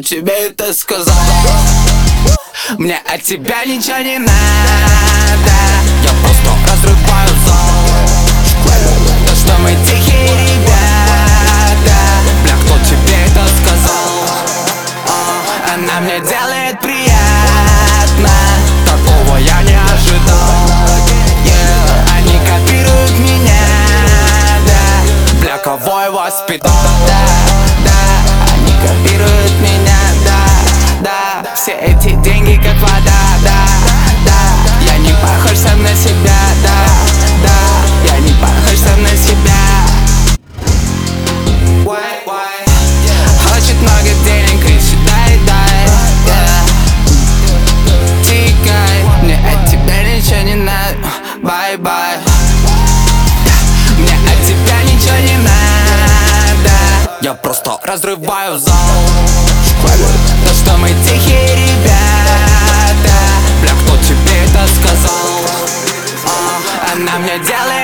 тебе это сказал? Мне от тебя ничего не надо. Я просто разрываю зал. То, что мы тихие ребята. Бля, кто тебе это сказал? Она мне делает приятно. Такого я не ожидал. Они копируют меня, да. Бля, кого я воспитал? Да, они копируют меня, да. Все эти деньги как вода, да. Я не похож сам на себя, да. Я не похож сам на себя. Хочет много денег, кричит дай, тикай. Мне от тебя ничего не надо, бай-бай. Мне от тебя ничего не надо. Я просто разрываю зал. То, что мы тихие ребята. Бля, кто тебе это сказал? Она мне делает